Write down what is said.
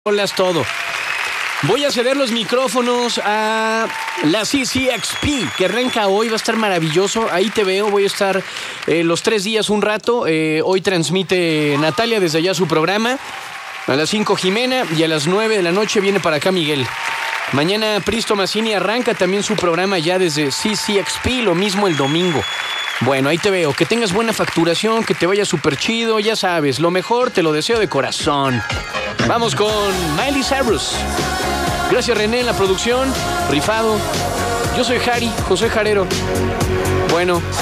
Holas todo. Voy a ceder los micrófonos a la CCXP, que arranca hoy, va a estar maravilloso. Ahí te veo, voy a estar los 3 días un rato. Hoy transmite Natalia desde allá su programa. A las 5 Jimena y a las 9 de la noche viene para acá Miguel. Mañana Pristo Mazzini arranca también su programa ya desde CCXP, lo mismo el domingo. Bueno, ahí te veo. Que tengas buena facturación, que te vaya súper chido, ya sabes. Lo mejor te lo deseo de corazón. Vamos con Miley Cyrus. Gracias René en la producción. Rifado. Yo soy José Jarero. Bueno.